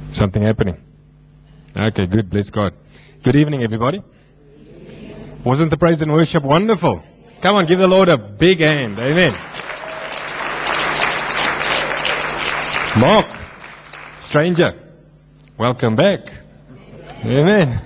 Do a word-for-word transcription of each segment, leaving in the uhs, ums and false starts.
Something happening? Okay, good. Bless God. Good evening, everybody. Wasn't the praise and worship wonderful? Come on, give the Lord a big hand. Amen. Mark, stranger, welcome back. Amen.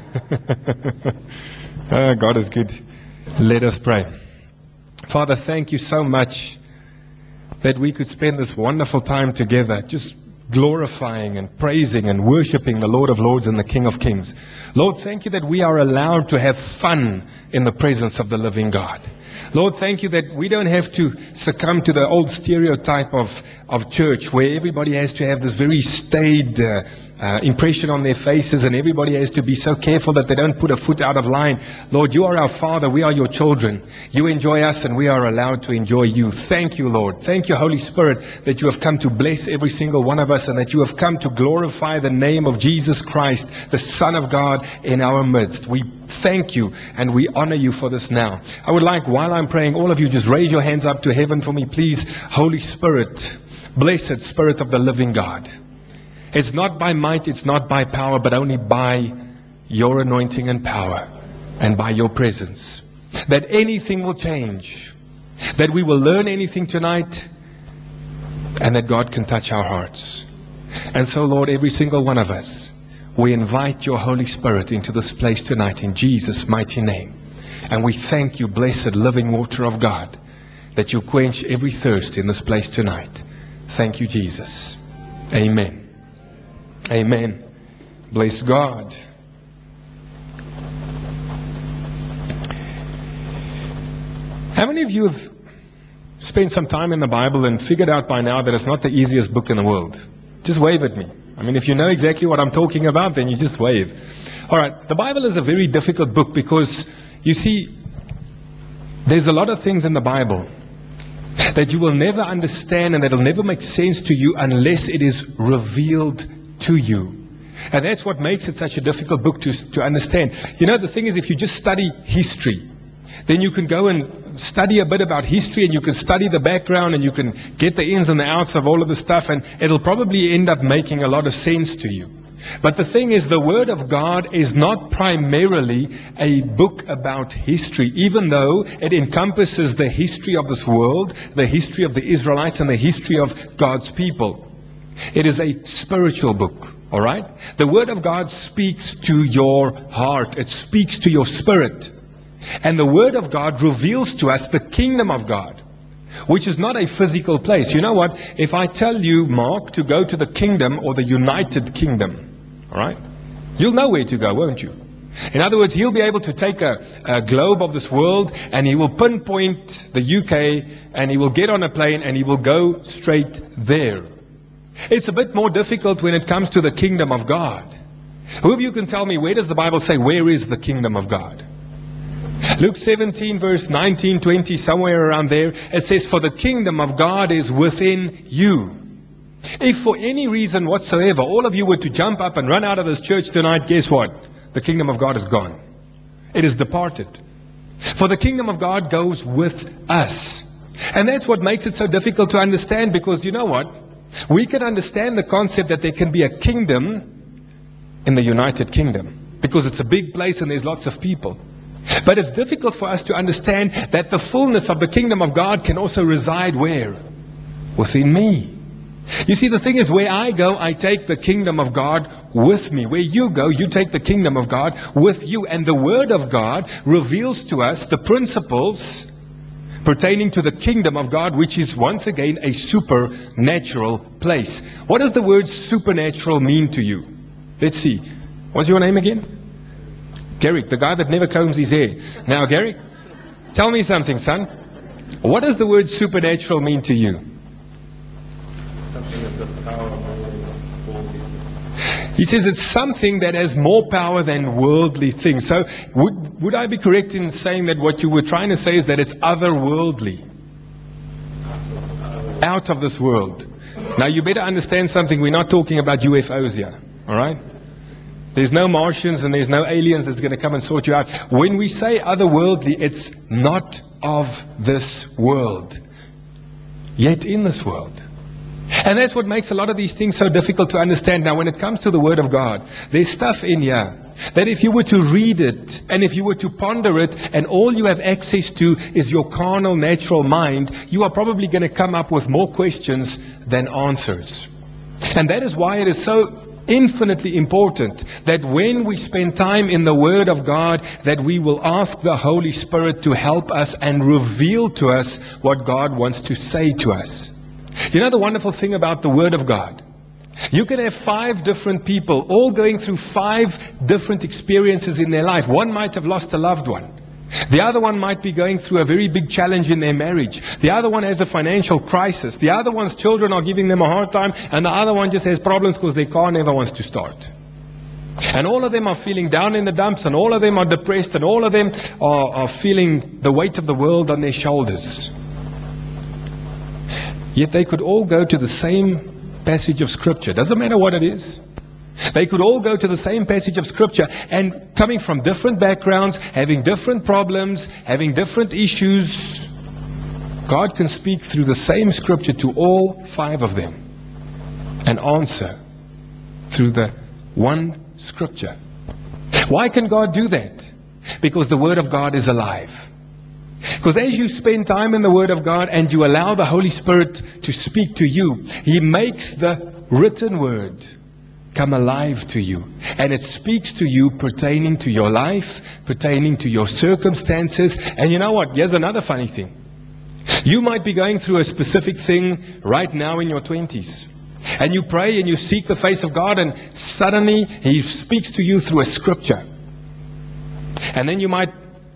Oh, God is good. Let us pray. Father, thank you so much that we could spend this wonderful time together, just glorifying and praising and worshiping the Lord of Lords and the King of Kings. Lord, thank you that we are allowed to have fun in the presence of the living God. Lord, thank you that we don't have to succumb to the old stereotype of, of church where everybody has to have this very staid uh, uh, impression on their faces and everybody has to be so careful that they don't put a foot out of line. Lord, you are our Father. We are your children. You enjoy us and we are allowed to enjoy you. Thank you, Lord. Thank you, Holy Spirit, that you have come to bless every single one of us and that you have come to glorify the name of Jesus Christ, the Son of God, in our midst. We thank you and we honor you for this now. I would like, while I'm praying, all of you just raise your hands up to heaven for me, please. Holy Spirit, blessed Spirit of the living God. It's not by might, it's not by power, but only by your anointing and power and by your presence, that anything will change, that we will learn anything tonight, and that God can touch our hearts. And so, Lord, every single one of us, we invite your Holy Spirit into this place tonight in Jesus' mighty name. And we thank you, blessed living water of God, that you quench every thirst in this place tonight. Thank you, Jesus. Amen. Amen. Bless God. How many of you have spent some time in the Bible and figured out by now that it's not the easiest book in the world? Just wave at me. I mean, if you know exactly what I'm talking about, then you just wave. All right, the Bible is a very difficult book because, you see, there's a lot of things in the Bible that you will never understand and that will never make sense to you unless it is revealed to you. And that's what makes it such a difficult book to, to understand. You know, the thing is, if you just study history, then you can go and study a bit about history and you can study the background and you can get the ins and the outs of all of the stuff and it'll probably end up making a lot of sense to you. But the thing is, the Word of God is not primarily a book about history, even though it encompasses the history of this world, the history of the Israelites, and the history of God's people. It is a spiritual book, all right? The Word of God speaks to your heart. It speaks to your spirit. And the Word of God reveals to us the kingdom of God, which is not a physical place. You know what? If I tell you, Mark, to go to the kingdom or the United Kingdom, all right, you'll know where to go, won't you? In other words, he'll be able to take a, a globe of this world and he will pinpoint the U K and he will get on a plane and he will go straight there. It's a bit more difficult when it comes to the kingdom of God. Who of you can tell me, where does the Bible say, where is the kingdom of God? Luke seventeen, verse nineteen, twenty, somewhere around there, it says, for the kingdom of God is within you. If for any reason whatsoever, all of you were to jump up and run out of this church tonight, guess what? The kingdom of God is gone. It is departed. For the kingdom of God goes with us. And that's what makes it so difficult to understand, because you know what? We can understand the concept that there can be a kingdom in the United Kingdom, because it's a big place and there's lots of people. But it's difficult for us to understand that the fullness of the kingdom of God can also reside where? Within me. You see, the thing is, where I go, I take the kingdom of God with me. Where you go, you take the kingdom of God with you. And the Word of God reveals to us the principles pertaining to the kingdom of God, which is once again a supernatural place. What does the word supernatural mean to you? Let's see. What's your name again? Gary, the guy that never combs his hair. Now, Gary, tell me something, son. What does the word supernatural mean to you? Something that's a power more than worldly. He says it's something that has more power than worldly things. So would, would I be correct in saying that what you were trying to say is that it's otherworldly? Out of this world. Now you better understand something. We're not talking about U F Os here. All right? There's no Martians and there's no aliens that's going to come and sort you out. When we say otherworldly, it's not of this world, yet in this world. And that's what makes a lot of these things so difficult to understand. Now, when it comes to the Word of God, there's stuff in here that if you were to read it, and if you were to ponder it, and all you have access to is your carnal, natural mind, you are probably going to come up with more questions than answers. And that is why it is so infinitely important that when we spend time in the Word of God, that we will ask the Holy Spirit to help us and reveal to us what God wants to say to us. You know the wonderful thing about the Word of God? You can have five different people all going through five different experiences in their life. One might have lost a loved one. The other one might be going through a very big challenge in their marriage. The other one has a financial crisis. The other one's children are giving them a hard time. And the other one just has problems because their car never wants to start. And all of them are feeling down in the dumps, and all of them are depressed, and all of them are, are feeling the weight of the world on their shoulders. Yet they could all go to the same passage of Scripture. Doesn't matter what it is. They could all go to the same passage of Scripture, and coming from different backgrounds, having different problems, having different issues, God can speak through the same Scripture to all five of them and answer through the one Scripture. Why can God do that? Because the Word of God is alive. Because as you spend time in the Word of God and you allow the Holy Spirit to speak to you, He makes the written Word come alive to you. And it speaks to you pertaining to your life, pertaining to your circumstances. And you know what? Here's another funny thing. You might be going through a specific thing right now in your twenties. And you pray and you seek the face of God, and suddenly He speaks to you through a Scripture. And then you might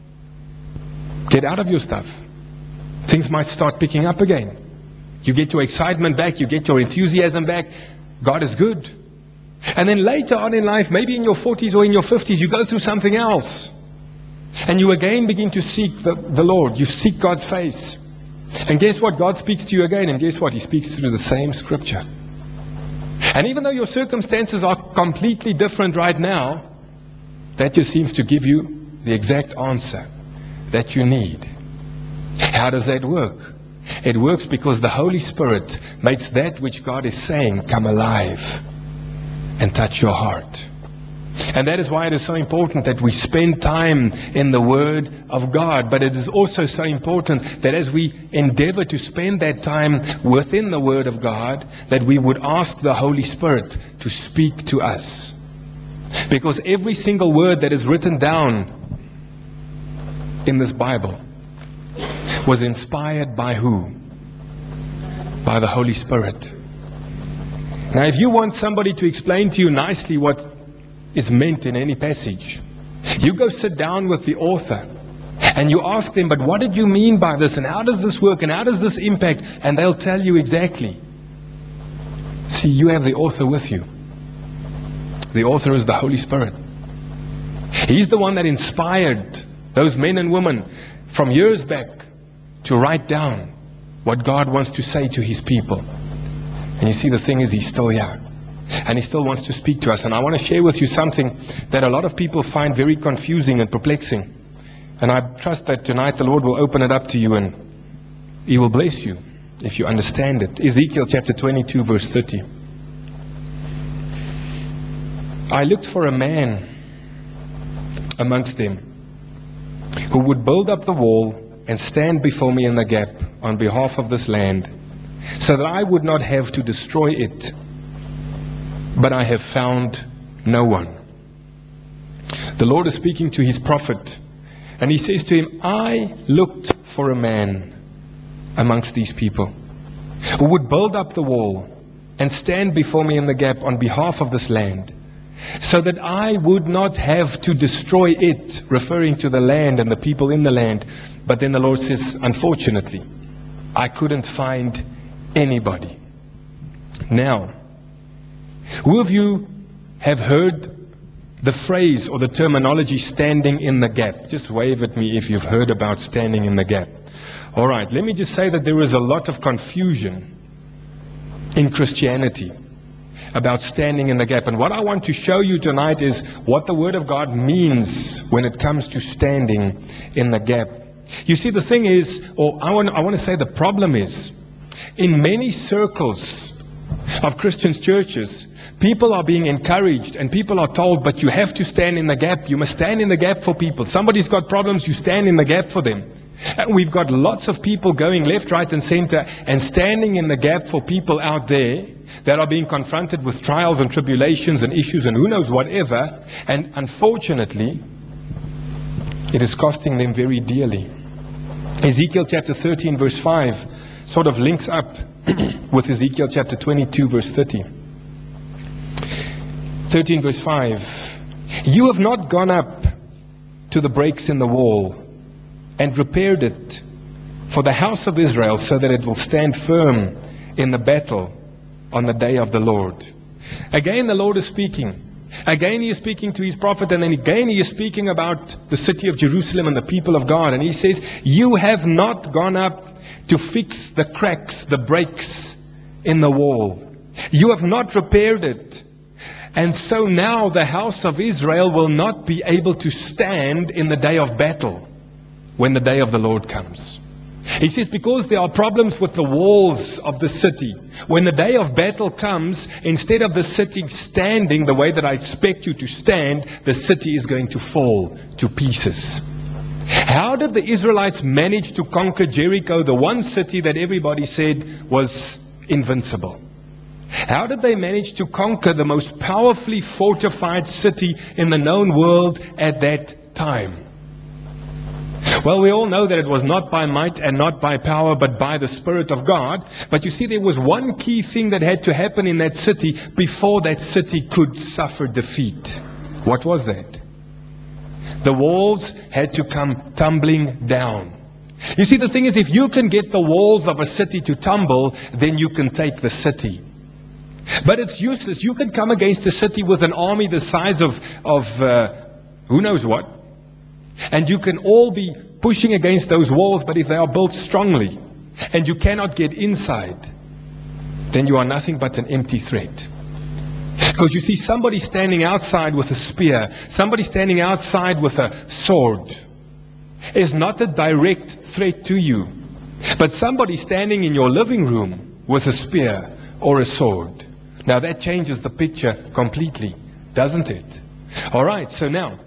get out of your stuff. Things might start picking up again. You get your excitement back. You get your enthusiasm back. God is good. And then later on in life, maybe in your forties or in your fifties, you go through something else. And you again begin to seek the, the Lord. You seek God's face. And guess what? God speaks to you again. And guess what? He speaks through the same Scripture. And even though your circumstances are completely different right now, that just seems to give you the exact answer that you need. How does that work? It works because the Holy Spirit makes that which God is saying come alive and touch your heart. And that is why it is so important that we spend time in the Word of God. But it is also so important that as we endeavor to spend that time within the Word of God, that we would ask the Holy Spirit to speak to us. Because every single word that is written down in this Bible was inspired by who? By the Holy Spirit. Now, if you want somebody to explain to you nicely what is meant in any passage, you go sit down with the author and you ask them, but what did you mean by this, and how does this work, and how does this impact? And they'll tell you exactly. See, you have the author with you. The author is the Holy Spirit. He's the one that inspired those men and women from years back to write down what God wants to say to His people. And you see, the thing is, He's still here. And He still wants to speak to us. And I want to share with you something that a lot of people find very confusing and perplexing. And I trust that tonight the Lord will open it up to you and He will bless you if you understand it. Ezekiel chapter twenty-two, verse thirty. I looked for a man amongst them who would build up the wall and stand before me in the gap on behalf of this land, so that I would not have to destroy it. But I have found no one. The Lord is speaking to His prophet, and He says to him, I looked for a man amongst these people who would build up the wall and stand before me in the gap on behalf of this land, so that I would not have to destroy it, referring to the land and the people in the land. But then the Lord says, unfortunately, I couldn't find anybody. Now, who of you have heard the phrase or the terminology standing in the gap? Just wave at me if you've heard about standing in the gap. All right, let me just say that there is a lot of confusion in Christianity about standing in the gap. And what I want to show you tonight is what the Word of God means when it comes to standing in the gap. You see, the thing is, or I want, I want to say the problem is, in many circles of Christian churches, people are being encouraged and people are told, but you have to stand in the gap. You must stand in the gap for people. Somebody's got problems, you stand in the gap for them. And we've got lots of people going left, right, and center and standing in the gap for people out there that are being confronted with trials and tribulations and issues and who knows whatever. And unfortunately, it is costing them very dearly. Ezekiel chapter thirteen verse five sort of links up with Ezekiel chapter twenty-two verse thirty. thirteen verse five. You have not gone up to the breaks in the wall and repaired it for the house of Israel so that it will stand firm in the battle on the day of the Lord. Again, the Lord is speaking. Again, he is speaking to his prophet, and then again he is speaking about the city of Jerusalem and the people of God. And he says, you have not gone up to fix the cracks, the breaks in the wall. You have not repaired it. And so now the house of Israel will not be able to stand in the day of battle when the day of the Lord comes. He says, because there are problems with the walls of the city. When the day of battle comes, instead of the city standing the way that I expect you to stand, the city is going to fall to pieces. How did the Israelites manage to conquer Jericho, the one city that everybody said was invincible? How did they manage to conquer the most powerfully fortified city in the known world at that time? Well, we all know that it was not by might and not by power, but by the Spirit of God. But you see, there was one key thing that had to happen in that city before that city could suffer defeat. What was that? The walls had to come tumbling down. You see, the thing is, if you can get the walls of a city to tumble, then you can take the city. But it's useless. You can come against a city with an army the size of, of uh, who knows what. And you can all be pushing against those walls, but if they are built strongly and you cannot get inside, then you are nothing but an empty threat. Because you see, somebody standing outside with a spear, somebody standing outside with a sword is not a direct threat to you. But somebody standing in your living room with a spear or a sword, now that changes the picture completely, doesn't it? All right, so now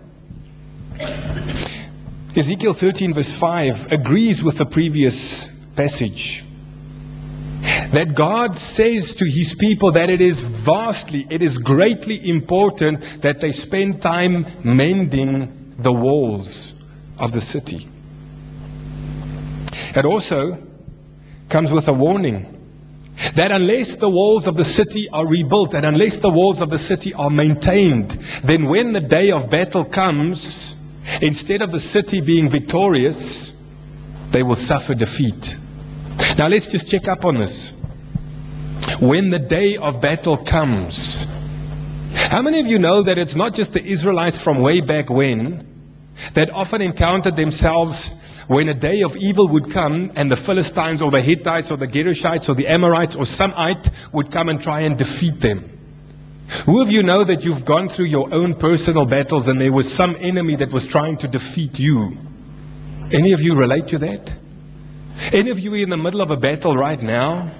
Ezekiel thirteen verse five agrees with the previous passage. That God says to his people that it is vastly, it is greatly important that they spend time mending the walls of the city. It also comes with a warning that unless the walls of the city are rebuilt and unless the walls of the city are maintained, then when the day of battle comes, instead of the city being victorious, they will suffer defeat. Now let's just check up on this. When the day of battle comes, how many of you know that it's not just the Israelites from way back when that often encountered themselves when a day of evil would come and the Philistines or the Hittites or the Gerishites or the Amorites or some Ite would come and try and defeat them? Who of you know that you've gone through your own personal battles and there was some enemy that was trying to defeat you? Any of you relate to that? Any of you in the middle of a battle right now?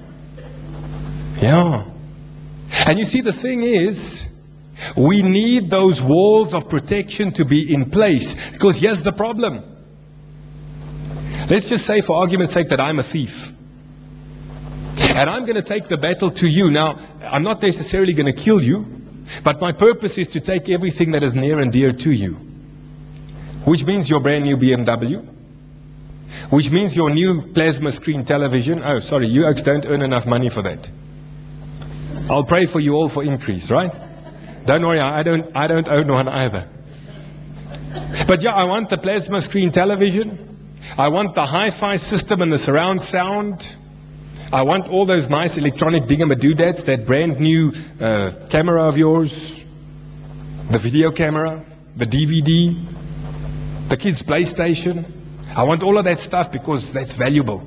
Yeah. And you see, the thing is, we need those walls of protection to be in place. Because here's the problem. Let's just say, for argument's sake, that I'm a thief. And I'm going to take the battle to you. Now, I'm not necessarily going to kill you, but my purpose is to take everything that is near and dear to you. Which means your brand new B M W. Which means your new plasma screen television. Oh, sorry, you folks don't earn enough money for that. I'll pray for you all for increase, right? Don't worry, I don't, I don't own one either. But yeah, I want the plasma screen television. I want the hi-fi system and the surround sound. I want all those nice electronic dingamadoodads, that brand new uh, camera of yours, the video camera, the D V D, the kids' PlayStation. I want all of that stuff because that's valuable.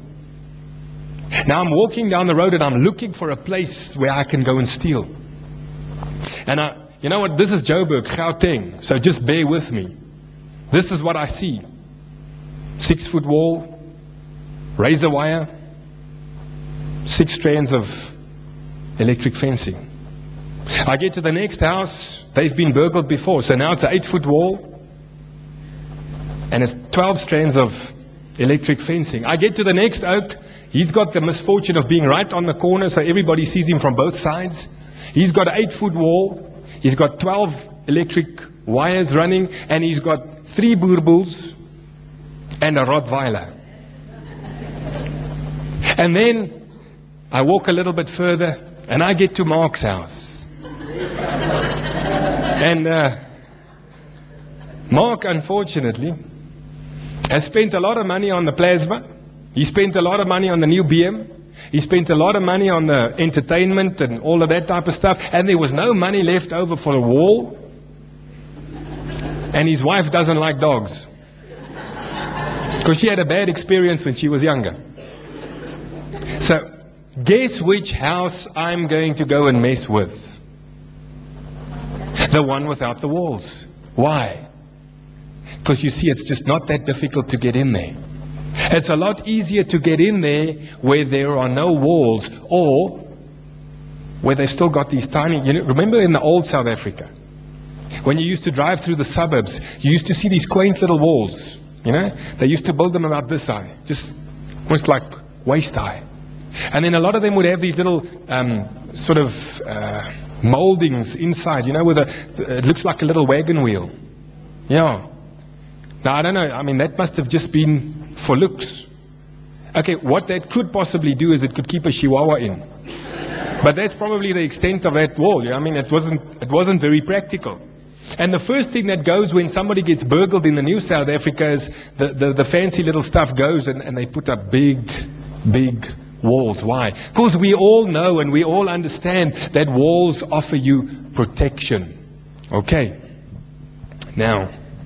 Now I'm walking down the road and I'm looking for a place where I can go and steal. And I, you know what, this is Joburg, Gauteng, so just bear with me. This is what I see. Six foot wall, razor wire, six strands of electric fencing. I get to the next house, they've been burgled before, so now it's an eight foot wall, and it's twelve strands of electric fencing. I get to the next oak, he's got the misfortune of being right on the corner, so everybody sees him from both sides. He's got an eight foot wall, he's got twelve electric wires running, and he's got three Boerboels and a Rottweiler. And then I walk a little bit further, and I get to Mark's house. And uh, Mark, unfortunately, has spent a lot of money on the plasma. He spent a lot of money on the new B M. He spent a lot of money on the entertainment and all of that type of stuff. And there was no money left over for a wall. And his wife doesn't like dogs, because she had a bad experience when she was younger. So, guess which house I'm going to go and mess with? The one without the walls. Why? Because you see, it's just not that difficult to get in there. It's a lot easier to get in there where there are no walls, or where they've still got these tiny, you know, remember in the old South Africa, when you used to drive through the suburbs, you used to see these quaint little walls, you know? They used to build them about this high, just almost like waist high. And then a lot of them would have these little um, sort of uh, moldings inside, you know, with a, it looks like a little wagon wheel. Yeah. Now, I don't know, I mean, that must have just been for looks. Okay, what that could possibly do is it could keep a chihuahua in. But that's probably the extent of that wall. Yeah? I mean, it wasn't, it wasn't very practical. And the first thing that goes when somebody gets burgled in the new South Africa is the, the, the fancy little stuff goes and, and they put up big, big walls. Why? Because we all know and we all understand that walls offer you protection. Okay. Now,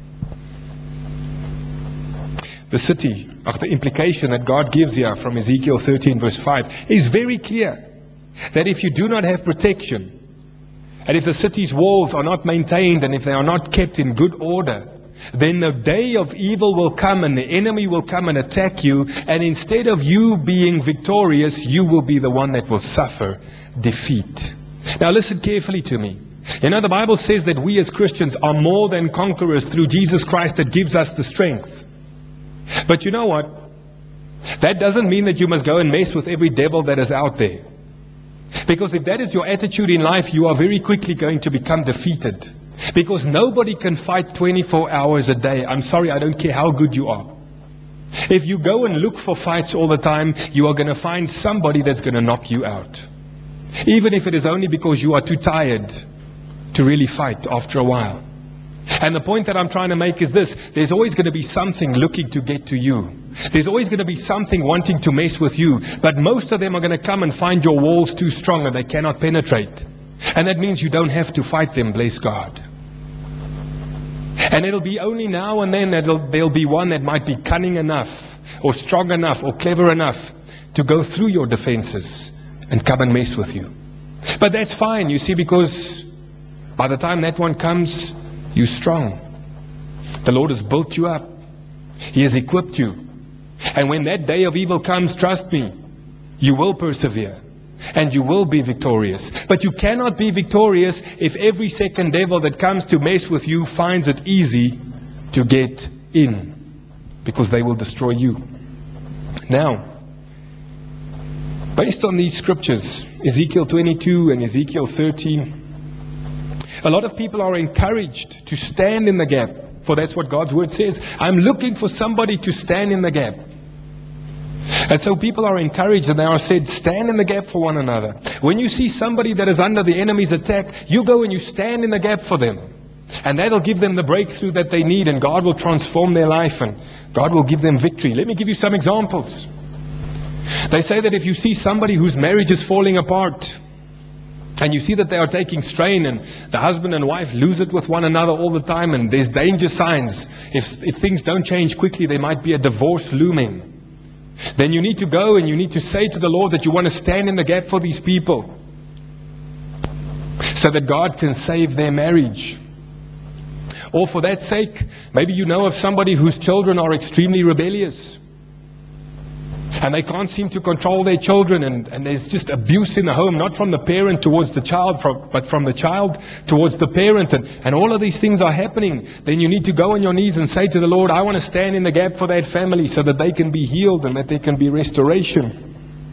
the city, of the implication that God gives here from Ezekiel thirteen verse five is very clear. That if you do not have protection, and if the city's walls are not maintained, and if they are not kept in good order, then the day of evil will come and the enemy will come and attack you, and instead of you being victorious, you will be the one that will suffer defeat. Now listen carefully to me. You know, the Bible says that we as Christians are more than conquerors through Jesus Christ that gives us the strength. But you know what? That doesn't mean that you must go and mess with every devil that is out there. Because if that is your attitude in life, you are very quickly going to become defeated. Because nobody can fight twenty-four hours a day. I'm sorry, I don't care how good you are. If you go and look for fights all the time, you are going to find somebody that's going to knock you out. Even if it is only because you are too tired to really fight after a while. And the point that I'm trying to make is this: there's always going to be something looking to get to you. There's always going to be something wanting to mess with you. But most of them are going to come and find your walls too strong and they cannot penetrate. And that means you don't have to fight them, bless God. And it'll be only now and then that there'll be one that might be cunning enough, or strong enough, or clever enough to go through your defenses and come and mess with you. But that's fine, you see, because by the time that one comes, you're strong. The Lord has built you up. He has equipped you. And when that day of evil comes, trust me, you will persevere. And you will be victorious. But you cannot be victorious if every second devil that comes to mess with you finds it easy to get in. Because they will destroy you. Now, based on these scriptures, Ezekiel twenty-two and Ezekiel thirteen, a lot of people are encouraged to stand in the gap. For that's what God's word says. I'm looking for somebody to stand in the gap. And so people are encouraged and they are said, stand in the gap for one another. When you see somebody that is under the enemy's attack, you go and you stand in the gap for them. And that'll give them the breakthrough that they need, and God will transform their life and God will give them victory. Let me give you some examples. They say that if you see somebody whose marriage is falling apart, and you see that they are taking strain, and the husband and wife lose it with one another all the time, and there's danger signs. If, if things don't change quickly, there might be a divorce looming. Then you need to go and you need to say to the Lord that you want to stand in the gap for these people, so that God can save their marriage. Or for that sake, maybe you know of somebody whose children are extremely rebellious. And they can't seem to control their children, and, and there's just abuse in the home, not from the parent towards the child, from, but from the child towards the parent, and, and all of these things are happening. Then you need to go on your knees and say to the Lord, I want to stand in the gap for that family so that they can be healed and that there can be restoration.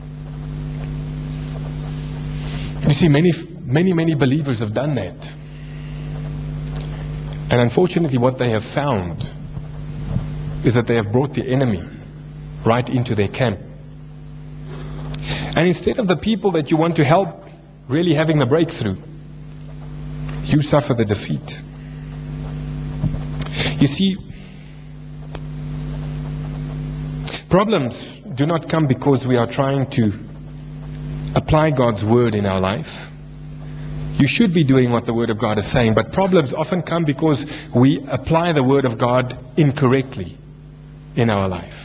You see, many, many, many believers have done that. And unfortunately, what they have found is that they have brought the enemy right into their camp. And instead of the people that you want to help really having the breakthrough, you suffer the defeat. You see, problems do not come because we are trying to apply God's word in our life. You should be doing what the word of God is saying, but problems often come because we apply the word of God incorrectly in our life.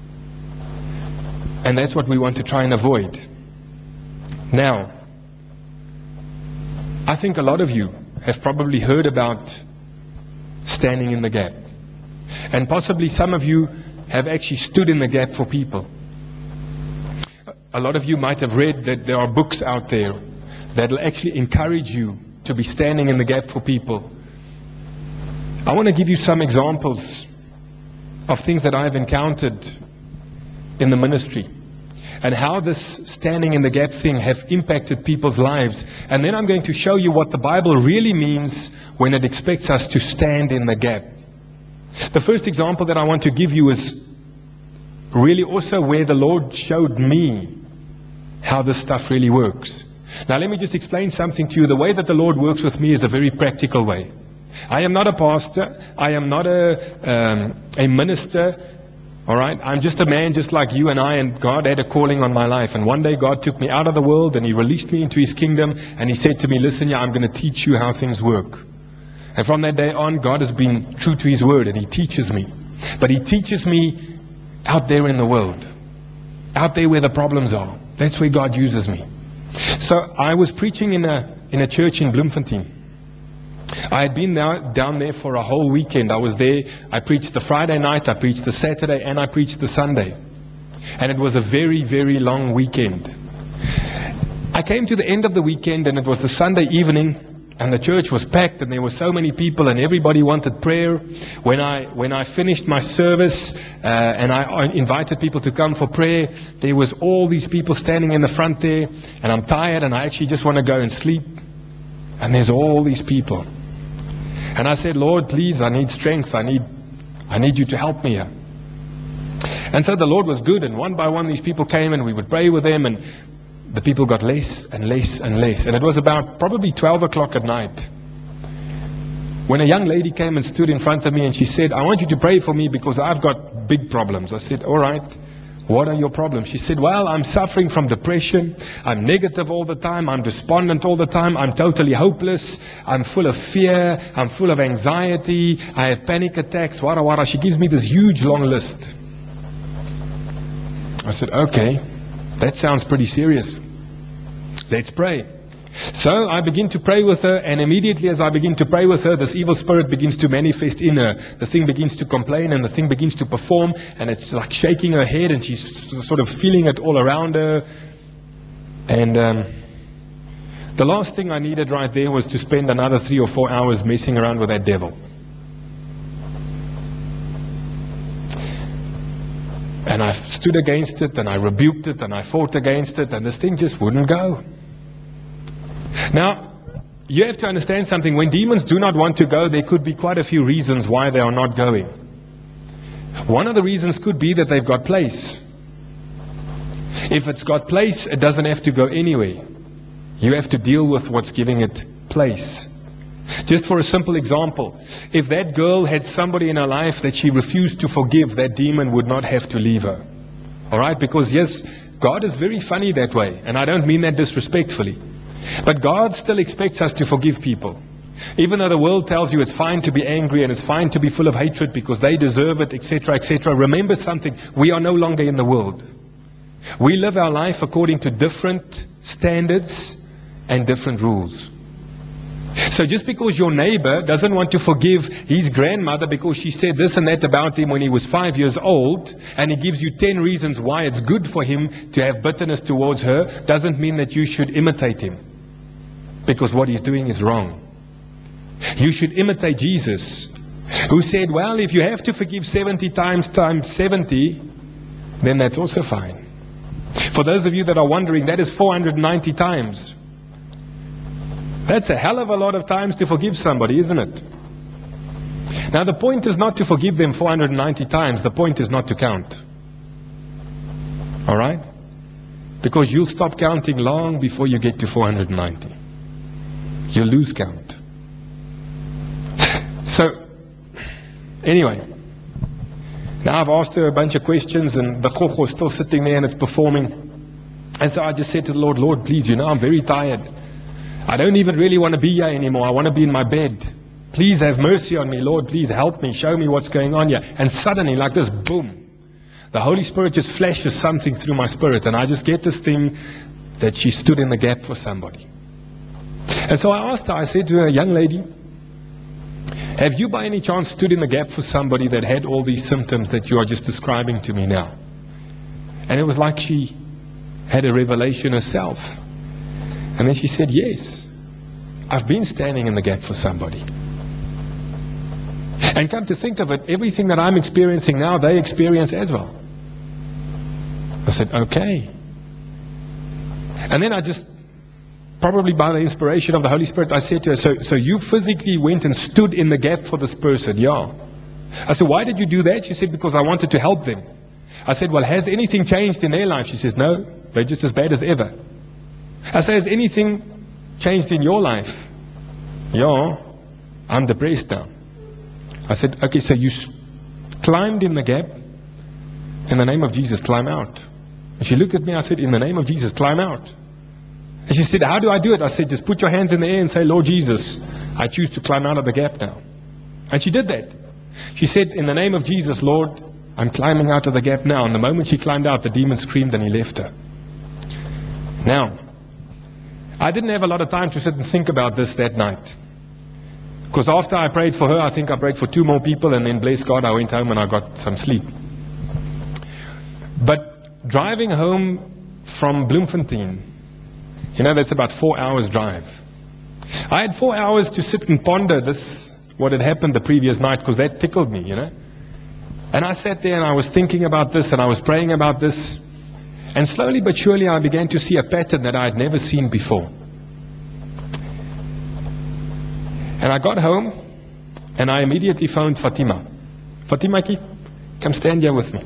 And that's what we want to try and avoid. Now, I think a lot of you have probably heard about standing in the gap. And possibly some of you have actually stood in the gap for people. A lot of you might have read that there are books out there that will actually encourage you to be standing in the gap for people. I want to give you some examples of things that I have encountered in the ministry, and how this standing in the gap thing have impacted people's lives. And then I'm going to show you what the Bible really means when it expects us to stand in the gap. The first example that I want to give you is really also where the Lord showed me how this stuff really works. Now let me just explain something to you. The way that the Lord works with me is a very practical way. I am not a pastor. I am not a, um, a minister. All right, I'm just a man just like you and I, and God had a calling on my life. And one day God took me out of the world and He released me into His kingdom, and He said to me, listen, yeah, I'm going to teach you how things work. And from that day on, God has been true to His word, and He teaches me. But He teaches me out there in the world, out there where the problems are. That's where God uses me. So I was preaching in a in a church in Bloemfontein. I had been now, down there for a whole weekend. I was there. I preached the Friday night, I preached the Saturday, and I preached the Sunday. And it was a very, very long weekend. I came to the end of the weekend, and it was the Sunday evening, and the church was packed, and there were so many people, and everybody wanted prayer. When I when I finished my service, uh, and I invited people to come for prayer, there was all these people standing in the front there, and I'm tired, and I actually just want to go and sleep. And there's all these people. And I said, Lord, please, I need strength. I need, I need you to help me here. And so the Lord was good, and one by one these people came, and we would pray with them, and the people got less and less and less. And it was about probably twelve o'clock at night when a young lady came and stood in front of me, and she said, I want you to pray for me because I've got big problems. I said, all right. What are your problems? She said, well, I'm suffering from depression. I'm negative all the time. I'm despondent all the time. I'm totally hopeless. I'm full of fear. I'm full of anxiety. I have panic attacks. Wara wara. She gives me this huge long list. I said, okay, that sounds pretty serious. Let's pray. So I begin to pray with her, and immediately as I begin to pray with her, this evil spirit begins to manifest in her. The thing begins to complain, and the thing begins to perform, and it's like shaking her head, and she's sort of feeling it all around her. And um, the last thing I needed right there was to spend another three or four hours messing around with that devil. And I stood against it, and I rebuked it, and I fought against it, and this thing just wouldn't go. Now, you have to understand something. When demons do not want to go, there could be quite a few reasons why they are not going. One of the reasons could be that they've got place. If it's got place, it doesn't have to go anywhere. You have to deal with what's giving it place. Just for a simple example, if that girl had somebody in her life that she refused to forgive, that demon would not have to leave her. Alright? Because yes, God is very funny that way, and I don't mean that disrespectfully. But God still expects us to forgive people. Even though the world tells you it's fine to be angry and it's fine to be full of hatred because they deserve it, et cetera, et cetera. Remember something, we are no longer in the world. We live our life according to different standards and different rules. So just because your neighbor doesn't want to forgive his grandmother because she said this and that about him when he was five years old, and he gives you ten reasons why it's good for him to have bitterness towards her, doesn't mean that you should imitate him. Because what he's doing is wrong. You should imitate Jesus, who said, well, if you have to forgive seventy times times seventy, then that's also fine. For those of you that are wondering, that is four hundred ninety times. That's a hell of a lot of times to forgive somebody, isn't it? Now the point is not to forgive them four hundred ninety times. The point is not to count. Alright? Because you'll stop counting long before you get to four hundred ninety. You'll lose count. So, anyway. Now I've asked her a bunch of questions and the khokho is still sitting there and it's performing. And so I just said to the Lord, Lord, please, you know, I'm very tired. I don't even really want to be here anymore. I want to be in my bed. Please have mercy on me, Lord. Please help me. Show me what's going on here. And suddenly, like this, boom. The Holy Spirit just flashes something through my spirit. And I just get this thing that she stood in the gap for somebody. And so I asked her, I said to her, young lady, have you by any chance stood in the gap for somebody that had all these symptoms that you are just describing to me now? And it was like she had a revelation herself. And then she said, yes, I've been standing in the gap for somebody. And come to think of it, everything that I'm experiencing now, they experience as well. I said, okay. And then I just, probably by the inspiration of the Holy Spirit, I said to her, so, so you physically went and stood in the gap for this person? Yeah. I said, why did you do that? She said, because I wanted to help them. I said, well, has anything changed in their life? She says, no, they're just as bad as ever. I said, has anything changed in your life? Yeah, I'm depressed now. I said, okay, so you climbed in the gap. In the name of Jesus, climb out. And she looked at me, I said, in the name of Jesus, climb out. And she said, how do I do it? I said, just put your hands in the air and say, Lord Jesus, I choose to climb out of the gap now. And she did that. She said, in the name of Jesus, Lord, I'm climbing out of the gap now. And the moment she climbed out, the demon screamed and he left her. Now, I didn't have a lot of time to sit and think about this that night. Because after I prayed for her, I think I prayed for two more people, and then bless God, I went home and I got some sleep. But driving home from Bloemfontein, you know, that's about four hours drive. I had four hours to sit and ponder this, what had happened the previous night, because that tickled me, you know. And I sat there and I was thinking about this and I was praying about this. And slowly but surely I began to see a pattern that I had never seen before. And I got home and I immediately phoned Fatima. Fatima, come stand here with me.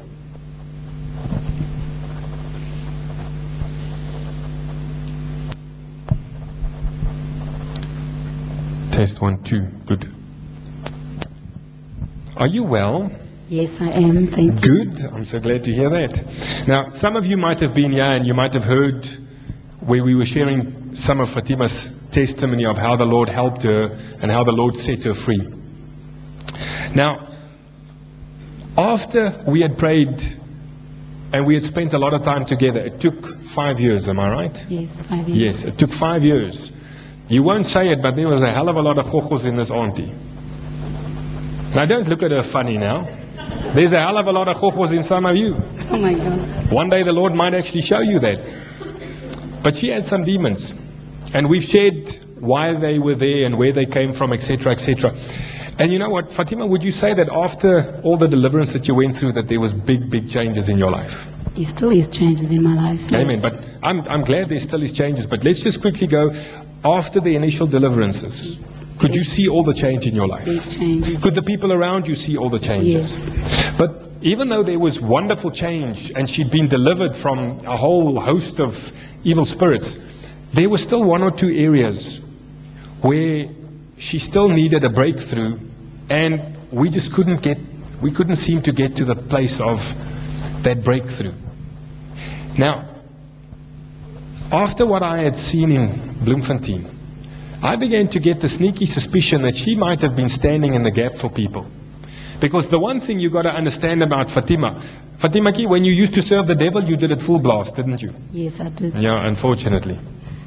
Test one, two, good. Are you well? Yes, I am. Thank you. Good. I'm so glad to hear that. Now, some of you might have been here and you might have heard where we were sharing some of Fatima's testimony of how the Lord helped her and how the Lord set her free. Now, after we had prayed and we had spent a lot of time together, it took five years, am I right? Yes, five years. Yes, it took five years. You won't say it, but there was a hell of a lot of khokhos in this auntie. Now, don't look at her funny now. There's a hell of a lot of khokhos in some of you. Oh my God. One day the Lord might actually show you that. But she had some demons. And we've shared why they were there and where they came from, et cetera, et cetera. And you know what, Fatima, would you say that after all the deliverance that you went through, that there was big, big changes in your life? There still is changes in my life. Yes. Amen. But I'm, I'm glad there still is changes. But let's just quickly go, after the initial deliverances, could you see all the change in your life? Big changes. Could the people around you see all the changes? Yes. But even though there was wonderful change and she'd been delivered from a whole host of evil spirits, there were still one or two areas where she still needed a breakthrough, and we just couldn't get, we couldn't seem to get to the place of that breakthrough. Now, after what I had seen in Bloemfontein, I began to get the sneaky suspicion that she might have been standing in the gap for people. Because the one thing you got to understand about Fatima, Fatima, when you used to serve the devil, you did it full blast, didn't you? Yes, I did. Yeah, unfortunately.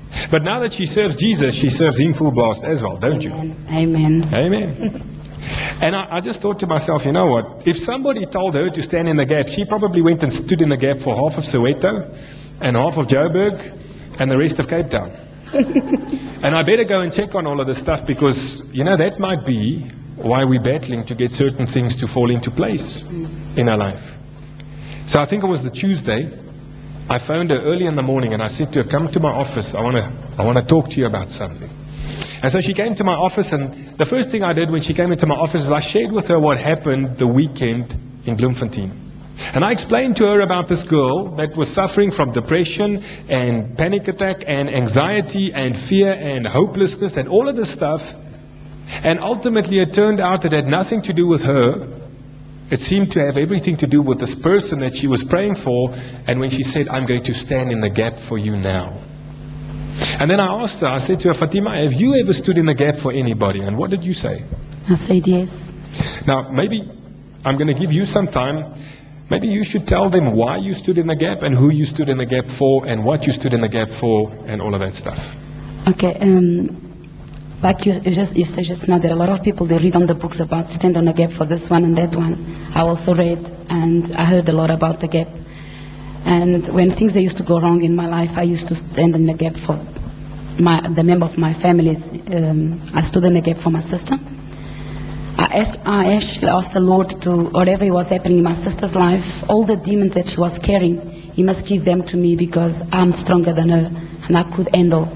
But now that she serves Jesus, she serves him full blast as well, don't you? Amen. Amen. Amen. And I, I just thought to myself, you know what? If somebody told her to stand in the gap, she probably went and stood in the gap for half of Soweto and half of Joburg and the rest of Cape Town. And I better go and check on all of this stuff because, you know, that might be why we're battling to get certain things to fall into place in our life. So I think it was the Tuesday. I phoned her early in the morning and I said to her, come to my office. I want to I want to talk to you about something. And so she came to my office, and the first thing I did when she came into my office is I shared with her what happened the weekend in Bloemfontein. And I explained to her about this girl that was suffering from depression and panic attack and anxiety and fear and hopelessness and all of this stuff. And ultimately it turned out that it had nothing to do with her. It seemed to have everything to do with this person that she was praying for. And when she said, I'm going to stand in the gap for you now. And then I asked her, I said to her, Fatima, have you ever stood in the gap for anybody? And what did you say? I said yes. Now, maybe I'm going to give you some time. Maybe you should tell them why you stood in the gap and who you stood in the gap for and what you stood in the gap for and all of that stuff. Okay. Um, like you, you just you said just now, there are a lot of people they read on the books about stand on the gap for this one and that one. I also read and I heard a lot about the gap. And when things that used to go wrong in my life, I used to stand in the gap for my the member of my families. Um, I stood in the gap for my sister. I asked, I actually asked the Lord to, whatever was happening in my sister's life, all the demons that she was carrying, He must give them to me because I'm stronger than her and I could handle.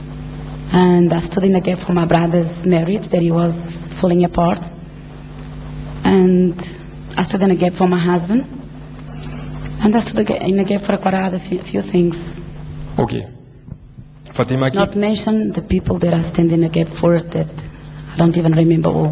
And I stood in the gap for my brother's marriage that he was falling apart. And I stood in the gap for my husband. And I stood in the gap for quite a few, few things. Okay. Fatima, Not mention the people that I stand in the gap for that I don't even remember all.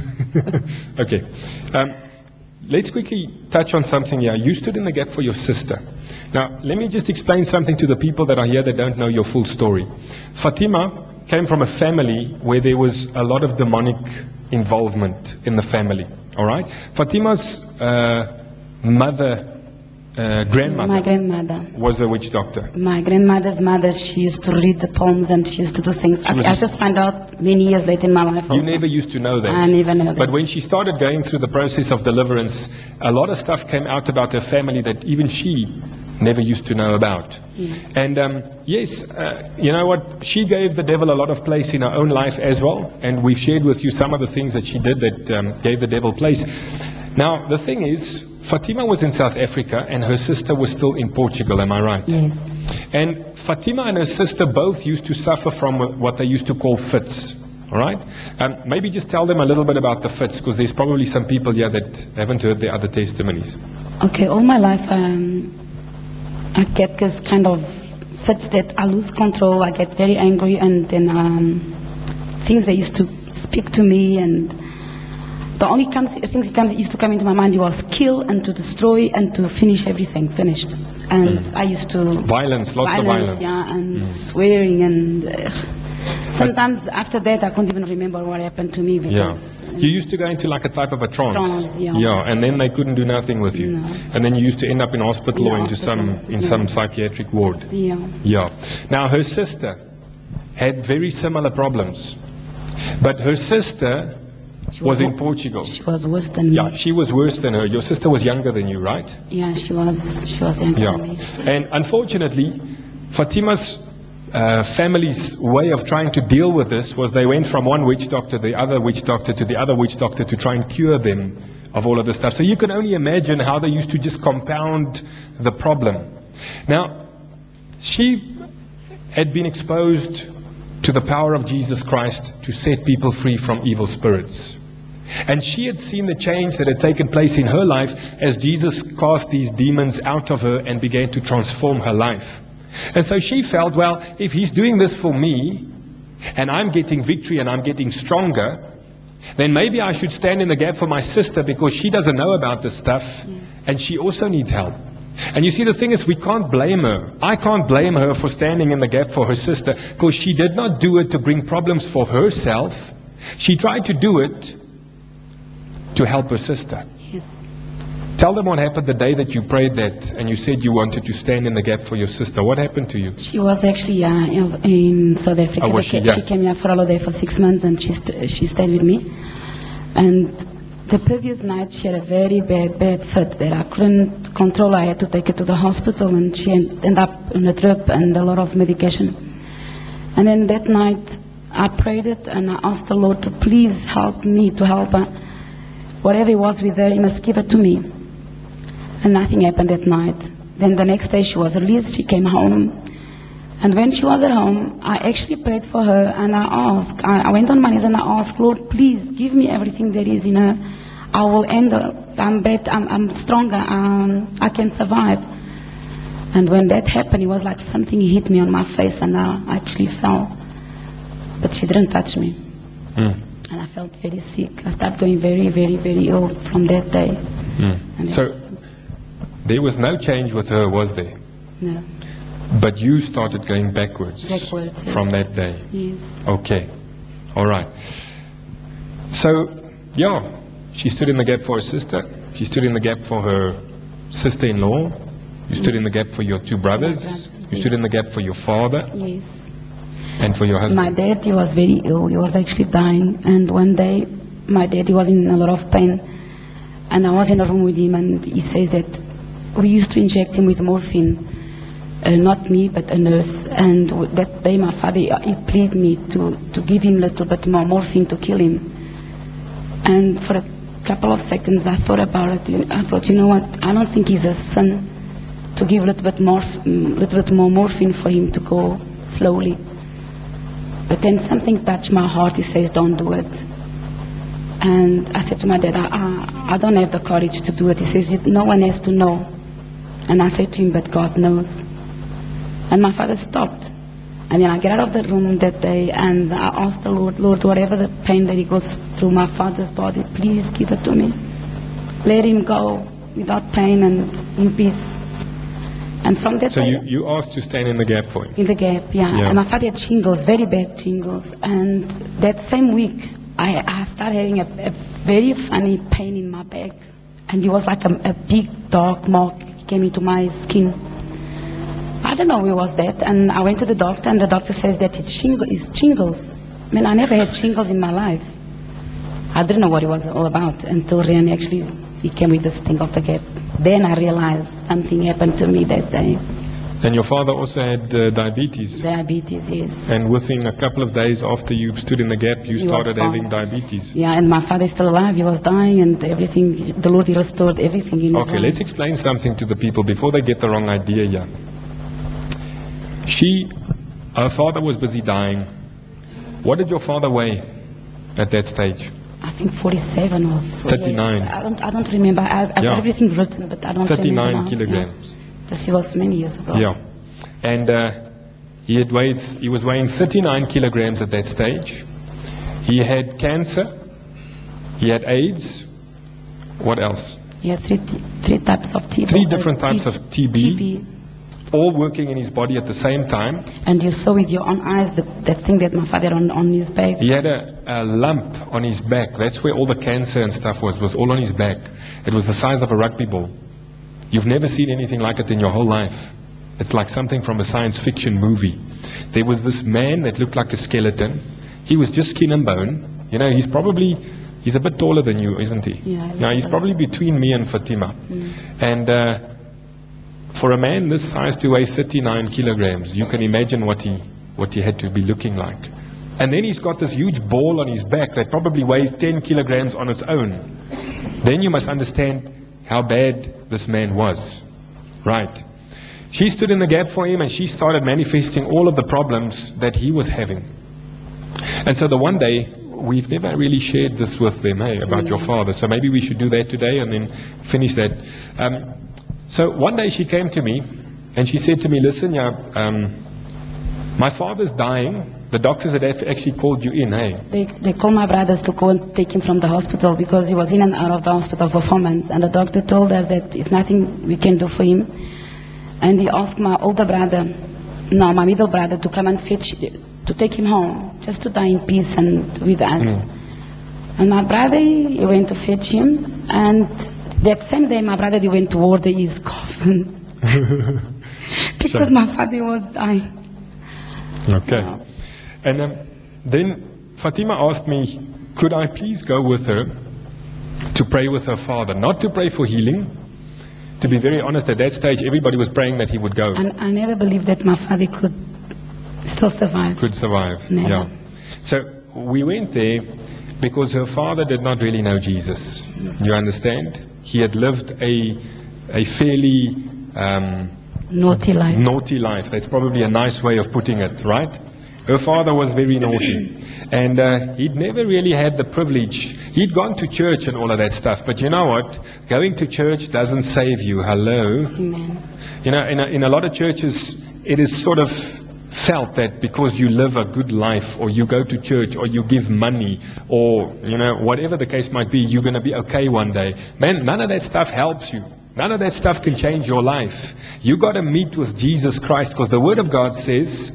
okay. Um, let's quickly touch on something here. You stood in the gap for your sister. Now, let me just explain something to the people that are here that don't know your full story. Fatima came from a family where there was a lot of demonic involvement in the family. All right? Fatima's uh, mother, uh, grandmother, My grandmother. was a witch doctor. My grandmother's mother, she used to read the poems and she used to do things. I, was I a- just found out many years later in my life You also. never used to know that. I never knew that. But when she started going through the process of deliverance, a lot of stuff came out about her family that even she never used to know about. Yes. And um, yes, uh, you know what? She gave the devil a lot of place in her own life as well. And we've shared with you some of the things that she did that um, gave the devil place. Now, the thing is, Fatima was in South Africa and her sister was still in Portugal, am I right? Yes. And Fatima and her sister both used to suffer from what they used to call fits. All right? Um, maybe just tell them a little bit about the fits, because there's probably some people here that haven't heard the other testimonies. Okay, all my life um, I get this kind of fits that I lose control. I get very angry, and then um, things that used to speak to me, and the only comes, things that comes, used to come into my mind was kill and to destroy and to finish everything, finished. And I used to Violence, lots of violence. yeah, and swearing, and uh, sometimes after that I couldn't even remember what happened to me Yeah. because You used to go into like a type of a trance. Trance, yeah. Yeah, and then they couldn't do nothing with you. No. And then you used to end up in hospital In or into hospital, some in yeah. some psychiatric ward. yeah. Yeah. Now her sister had very similar problems. But her sister She was in wo- Portugal. She was worse than me. Yeah, she was worse than her. Your sister was younger than you, right? Yeah, she was. She was younger Yeah. than me. And unfortunately, Fatima's uh, family's way of trying to deal with this was they went from one witch doctor, the other witch doctor, to the other witch doctor to try and cure them of all of this stuff. So you can only imagine how they used to just compound the problem. Now, she had been exposed to the power of Jesus Christ to set people free from evil spirits. And she had seen the change that had taken place in her life as Jesus cast these demons out of her and began to transform her life. And so she felt, well, if he's doing this for me, and I'm getting victory and I'm getting stronger, then maybe I should stand in the gap for my sister because she doesn't know about this stuff and she also needs help. And you see, the thing is, we can't blame her. I can't blame her for standing in the gap for her sister because she did not do it to bring problems for herself. She tried to do it to help her sister. Yes. Tell them what happened the day that you prayed that and you said you wanted to stand in the gap for your sister. What happened to you? She was actually uh, in, in South Africa. Oh, was she? They ca- Yeah. she came here for a holiday for six months and she, st- she stayed with me. And the previous night she had a very bad, bad fit that I couldn't control. I had to take her to the hospital and she en- ended up in a drip and a lot of medication. And then that night I prayed it and I asked the Lord to please help me to help her. Whatever it was with her, He must give it to me. And nothing happened that night. Then the next day she was released, she came home. And when she was at home, I actually prayed for her and I asked, I, I went on my knees and I asked, Lord, please give me everything there is in her. I will end up, I'm better, I'm, I'm stronger, um, I can survive. And when that happened, it was like something hit me on my face and I actually fell. But she didn't touch me. Mm. And I felt very sick. I started going very, very, very ill from that day. Mm. And So there was no change with her, was there? No. But you started going backwards, Backwards, yes. from that day. Yes. Okay. All right. So, yeah, she stood in the gap for her sister. She stood in the gap for her sister-in-law. You stood in the gap for your two brothers. brothers, You stood in the gap for your father Yes. and for your husband. My dad, he was very ill. He was actually dying. And one day, my dad, he was in a lot of pain. And I was in a room with him, and he says that we used to inject him with morphine. Uh, not me, but a nurse. And w- that day, my father, he he pleaded me to, to give him a little bit more morphine to kill him. And for a couple of seconds, I thought about it. I thought, you know what? I don't think it's a sin to give a little bit more, mm, little bit more morphine for him to go slowly. But then something touched my heart. He says, don't do it. And I said to my dad, I, I, I don't have the courage to do it. He says, no one has to know. And I said to him, but God knows. And my father stopped. And then I get out of the room that day and I asked the Lord, Lord, whatever the pain that he goes through my father's body, please give it to me. Let him go without pain and in peace. And from that So day, you, you asked to stand in the gap for him. in the gap, yeah. Yeah. And my father had shingles, very bad shingles. And that same week, I, I started having a, a very funny pain in my back. And it was like a, a big dark mark came into my skin. I don't know where was that. And I went to the doctor, and the doctor says that it's shingles. It's shingles. I mean, I never had shingles in my life. I didn't know what it was all about until Rian actually he came with this thing of the gap. Then I realized something happened to me that day. And your father also had uh, diabetes. Diabetes, yes. And within a couple of days after you stood in the gap, you He was started gone. having diabetes. Yeah, and my father is still alive. He was dying and everything. The Lord, he restored everything in his Okay, life. let's explain something to the people before they get the wrong idea here. She, her father was busy dying. What did your father weigh at that stage? I think forty-seven or forty-eight. thirty-nine. I don't, I don't remember. I, I've Yeah. got everything written, but I don't thirty-nine remember now. kilograms. Yeah. This was many years ago. Yeah. And uh, he had weighed, he was weighing thirty-nine kilograms at that stage. He had cancer. He had AIDS. What else? He had three, t- three types of T B. Three different types of T B. T B. All working in his body at the same time. And you saw with your own eyes the, the thing that my father on, on his back. He had a, a lump on his back. That's where all the cancer and stuff was, was all on his back. It was the size of a rugby ball. You've never seen anything like it in your whole life. It's like something from a science fiction movie. There was this man that looked like a skeleton. He was just skin and bone. You know, he's probably, he's a bit taller than you, isn't he? Yeah, Now, he's so. probably between me and Fatima. Mm. And uh, for a man this size to weigh thirty-nine kilograms, you can imagine what he, what he had to be looking like. And then he's got this huge ball on his back that probably weighs ten kilograms on its own. Then you must understand how bad this man was. Right. She stood in the gap for him and she started manifesting all of the problems that he was having. And so the one day, we've never really shared this with them, hey, about your father. So maybe we should do that today and then finish that. Um, so one day she came to me and she said to me, listen, yeah, um, my father's dying. The doctors had actually called you in, hey? They, they called my brothers to go and take him from the hospital because he was in and out of the hospital for four months. And the doctor told us that it's nothing we can do for him. And he asked my older brother, no, my middle brother, to come and fetch, to take him home, just to die in peace and with us. Mm. And my brother, he went to fetch him, and That same day, my brother he went to order his coffin because So- my father was dying. Okay. Yeah. And um, then Fatima asked me, could I please go with her to pray with her father? Not to pray for healing. To be very honest, at that stage, everybody was praying that he would go, And I never believed that my father could still survive. could survive. Never. Yeah. So we went there because her father did not really know Jesus. You understand? He had lived a, a fairly um, Naughty life. naughty life. That's probably a nice way of putting it, right? Her father was very naughty. And uh, he'd never really had the privilege. He'd gone to church and all of that stuff. But you know what? Going to church doesn't save you. Hello? Amen. You know, in a, in a lot of churches, it is sort of felt that because you live a good life, or you go to church, or you give money, or, you know, whatever the case might be, you're going to be okay one day. Man, none of that stuff helps you. None of that stuff can change your life. You got to meet with Jesus Christ, because the Word of God says,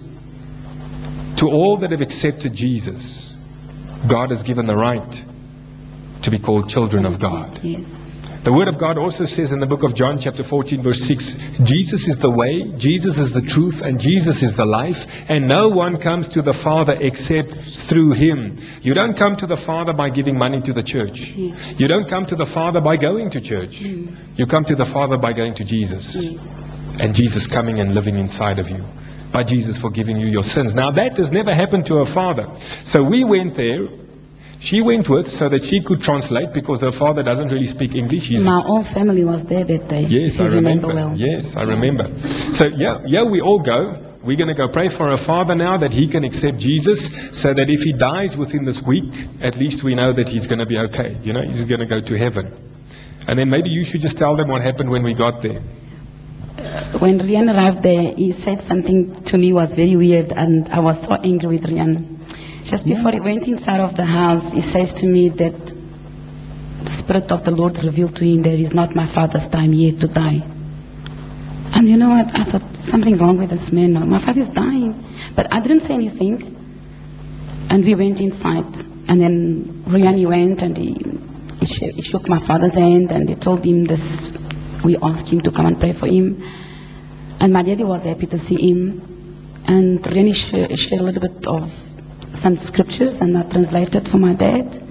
to all that have accepted Jesus, God has given the right to be called children of God. Yes. The Word of God also says in the book of John chapter fourteen verse six, Jesus is the way, Jesus is the truth, and Jesus is the life, and no one comes to the Father except through Him. You don't come to the Father by giving money to the church. Yes. You don't come to the Father by going to church. Mm. You come to the Father by going to Jesus. Yes. And Jesus coming and living inside of you. By Jesus forgiving you your sins. Now that has never happened to her father. So we went there. She went with so that she could translate, because her father doesn't really speak English. He's My own family was there that day. Yes, if you I remember. well. Yes, I remember. So yeah, yeah, we all go. We're going to go pray for our father now that he can accept Jesus, so that if he dies within this week, at least we know that he's going to be okay. You know, he's going to go to heaven. And then maybe you should just tell them what happened when we got there. When Rian arrived there, he said something to me was very weird, and I was so angry with Rian. Just before he went inside of the house, he says to me that the Spirit of the Lord revealed to him that it's not my father's time yet to die. And you know what? I thought something wrong with this man. My father's dying. But I didn't say anything. And we went inside. And then Rian, he went and he, he, sh- he shook my father's hand, and he told him this. We asked him to come and pray for him. And my daddy was happy to see him. And Rian shared, shared a little bit of some scriptures, and I translated for my dad.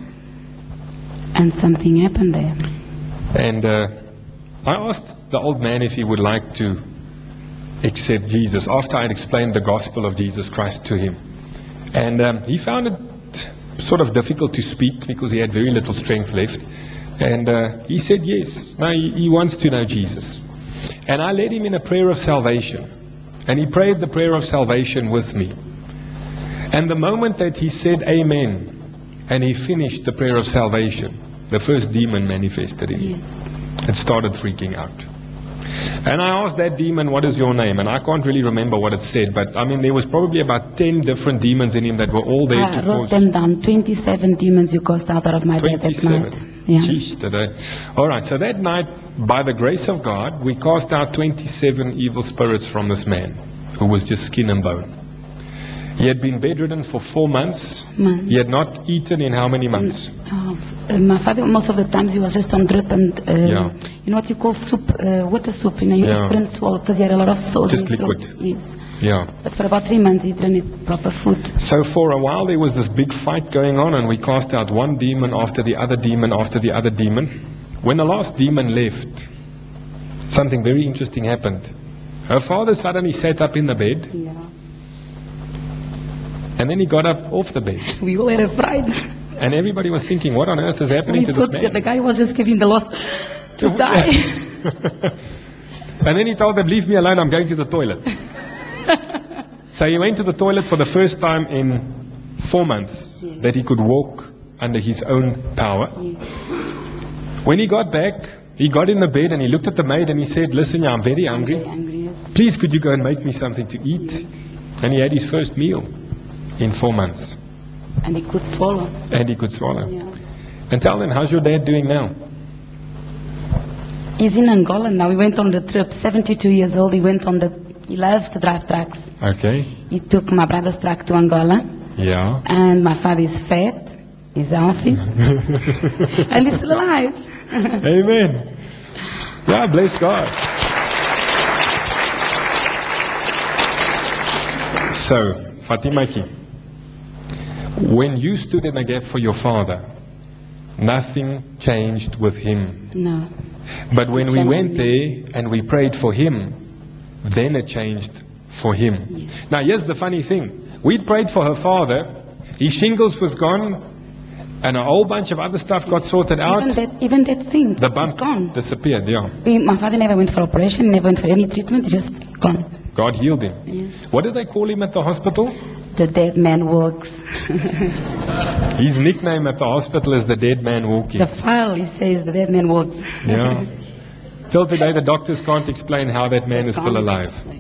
And something happened there. And uh, I asked the old man if he would like to accept Jesus after I had explained the gospel of Jesus Christ to him. And um, he found it sort of difficult to speak because he had very little strength left. And uh, he said yes. Now he, he wants to know Jesus. And I led him in a prayer of salvation. And he prayed the prayer of salvation with me. And the moment that he said amen, and he finished the prayer of salvation, the first demon manifested in him. Yes. It started freaking out. And I asked that demon, what is your name? And I can't really remember what it said, but I mean, there was probably about ten different demons in him that were all there I to wrote cause... them down. twenty-seven demons you cast out of my dad that night. twenty-seven. Yeah. Jeez, did I- All right, so that night, by the grace of God, we cast out twenty-seven evil spirits from this man, who was just skin and bone. He had been bedridden for four months. Months. He had not eaten in how many months? Oh, uh, my father, most of the times he was just on drip and, uh, Yeah. you know what you call soup, uh, water soup, you know, you Yeah. couldn't swallow because he had a lot of salt Just in his liquid. throat. Yes. Yeah. But for about three months he didn't eat proper food. So for a while there was this big fight going on, and we cast out one demon after the other demon after the other demon. When the last demon left, something very interesting happened. Her father suddenly sat up in the bed, Yeah. and then he got up off the bed. We all had a fright. And everybody was thinking, what on earth is happening We to this thought that the man? guy was just giving the loss to die. And then he told them, leave me alone, I'm going to the toilet. So he went to the toilet for the first time in four months, Yes. that he could walk under his own power. Yes. When he got back, he got in the bed and he looked at the maid and he said, listen, I'm very I'm very hungry. angry, yes. Please, could you go and make me something to eat? And he had his first meal in four months. And he could swallow. And he could swallow. Yeah. And tell them, how's your dad doing now? He's in Angola now. He went on the trip, seventy-two years old. He went on the, he loves to drive trucks. Okay. He took my brother's truck to Angola. Yeah. And my father is fat, he's healthy, and he's still alive. Amen. Yeah, bless God. So, Fatima Ki, when you stood in the gap for your father, nothing changed with him. No. But when It we changed went with there and we prayed for him, then it changed for him. Yes. Now here's the funny thing. We prayed for her father, his shingles was gone, and a whole bunch of other stuff got sorted out. Even that, even that thing The is bump gone. disappeared, yeah. We- My father never went for operation, never went for any treatment, just gone. God healed him. Yes. What did they call him at the hospital? The dead man walks. His nickname at the hospital is the dead man walking. The file, he says, the dead man walks. Yeah. Till today the doctors can't explain how that man They is still can't. alive. They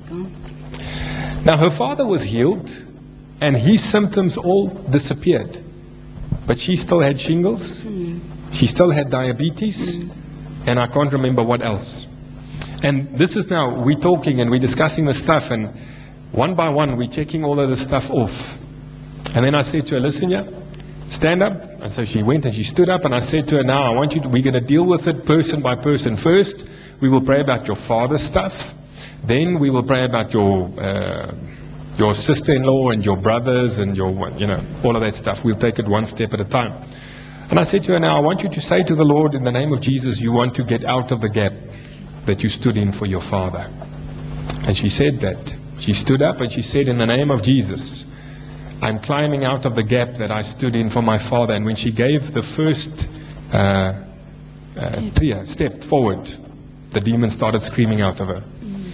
can't. Now her father was healed and his symptoms all disappeared. But she still had shingles, she still had diabetes, and I can't remember what else. And this is now, we're talking and we're discussing the stuff, and one by one we're checking all of this stuff off. And then I said to her, listen here, stand up. And so she went and she stood up, and I said to her, now I want you to, we're going to deal with it person by person. First, we will pray about your father's stuff. Then we will pray about your uh, your sister-in-law and your brothers and your, you know, all of that stuff. We'll take it one step at a time. And I said to her, now I want you to say to the Lord, in the name of Jesus, you want to get out of the gap that you stood in for your father. And she said that. She stood up and she said, in the name of Jesus, I'm climbing out of the gap that I stood in for my father. And when she gave the first uh, uh, yeah, step forward, the demon started screaming out of her.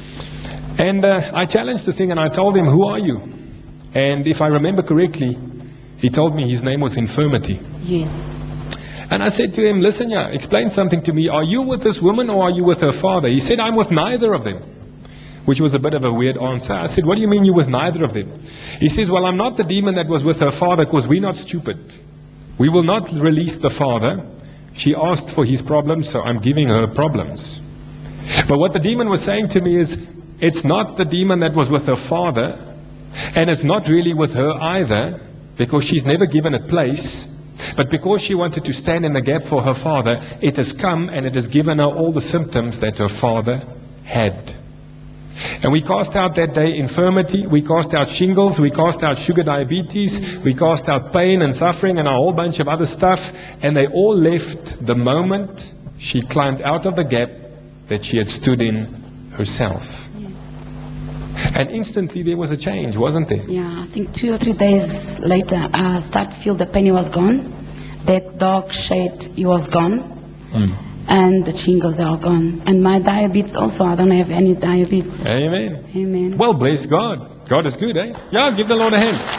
And uh, I challenged the thing and I told him, who are you? And if I remember correctly, he told me his name was Infirmity. Yes. And I said to him, listen, yeah, explain something to me. Are you with this woman or are you with her father? He said, I'm with neither of them. Which was a bit of a weird answer. I said, what do you mean you with neither of them? He says, well, I'm not the demon that was with her father because we're not stupid. We will not release the father. She asked for his problems, so I'm giving her problems. But what the demon was saying to me is, it's not the demon that was with her father, and it's not really with her either, because she's never given it place. But because she wanted to stand in the gap for her father, it has come and it has given her all the symptoms that her father had. And we cast out that day infirmity, we cast out shingles, we cast out sugar diabetes, we cast out pain and suffering and a whole bunch of other stuff, and they all left the moment she climbed out of the gap that she had stood in herself. And instantly there was a change, wasn't there? Yeah, I think two or three days later, I started to feel the pain was gone. That dark shade, it was gone. Mm. And the shingles are gone. And my diabetes also, I don't have any diabetes. Amen. Amen. Well, bless God. God is good, eh? Yeah, give the Lord a hand.